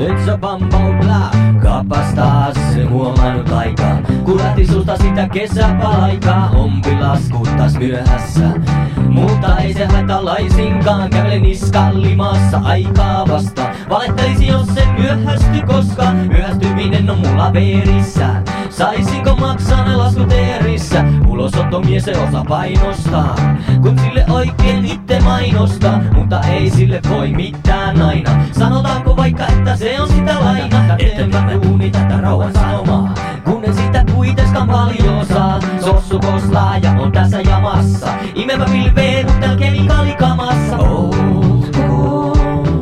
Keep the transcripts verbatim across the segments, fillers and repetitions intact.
Nyt sä bambau blää, kapas taas se huomannut aikaa. Kun lähti sulta sitä kesäpalaikaa, ompi lasku taas myöhässä. Mutta ei se haita laisinkaan, kävele niskallimassa aikaa vasta. Valettelisi jos se myöhästy, koska myöhästyminen on mulla verissä. Saisinko maksaa ne laskut erissä? Ulosottomies se osa painostaa, kun sille oikein itse mainostaa. Mutta ei sille voi mitään aina. Sanotaanko vaikka, että se on sitä laina? Ettenpä me uuni tätä rauhan sanomaa, kun en sitä kuitenkaan paljon saa. Sossu koslaa ja on tässä jamassa. Imevä pilveen, kun tääl kemikaalikamassa. Ootko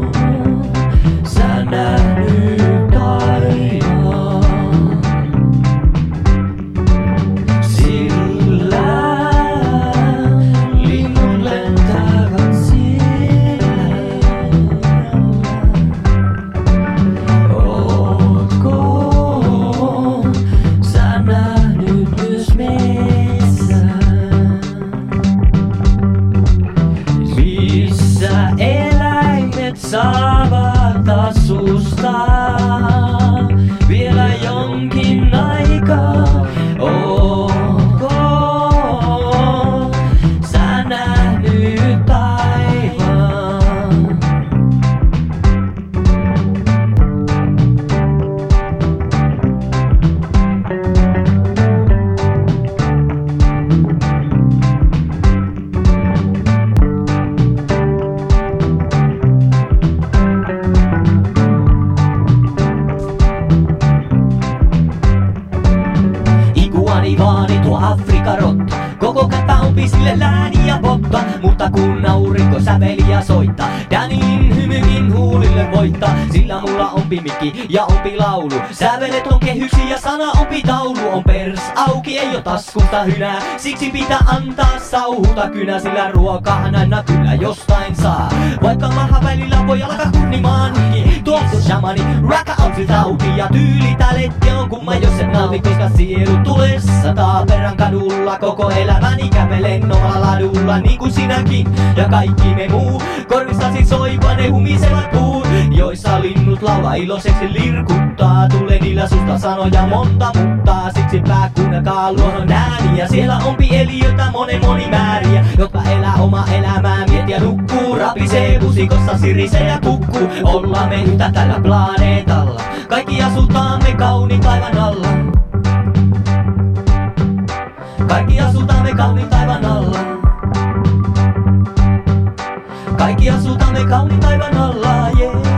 sä nähnyt taivaan? Sillä linnut lentävät siellä. Ootko sä nähnyt myös metsän? Missä eläimet saavat asustaa vielä jonkin aikaa? Ootko sä nähnyt taivaan? Iguanivaani tuo Afrikarotta, koko käpä on sille lääni ja potta. Mutta kun aurinko säveli ja soittaa, Danin hymykin huulille voittaa. Sillä mulla on mikki ja ompi laulu, sävelet on kehyksi ja sana ompi taulu. On pers auki, ei oo taskusta hynää, siksi pitää antaa sauhuta kynä. Sillä ruokaa aina kyllä jostain saa, vaikka maha välillä voi alkaa kunnimaan hiki. Tuolta shamani, raka on se tauti ja tyyli taletti on kumma jos et nauti. Koska sielu tulee sataa perän kadulla, koko elämäni kävelen omalla ladulla. Niin kuin sinäkin ja kaikki me muu, korvistasi soiva ne humisevat puut, joissa linnut laulaa iloiseksi lirkuttaa. Tulee niillä susta sanoja monta, mutta siksi pää kuunnelkaa luonnon ääniä. Siellä ompi eliöitä monen monimääriä, jotka elää oma elämää, miettiä nukkuu. Rapisee pusikossa, sirisee ja kukkuu. Ollaan me yhtä tällä planeetalla, kaikki asutaamme kauniin taivaan alla. Kaikki asutamme kauniin taivaan alla. Kaikki asutamme kauniin taivaan alla, yeah.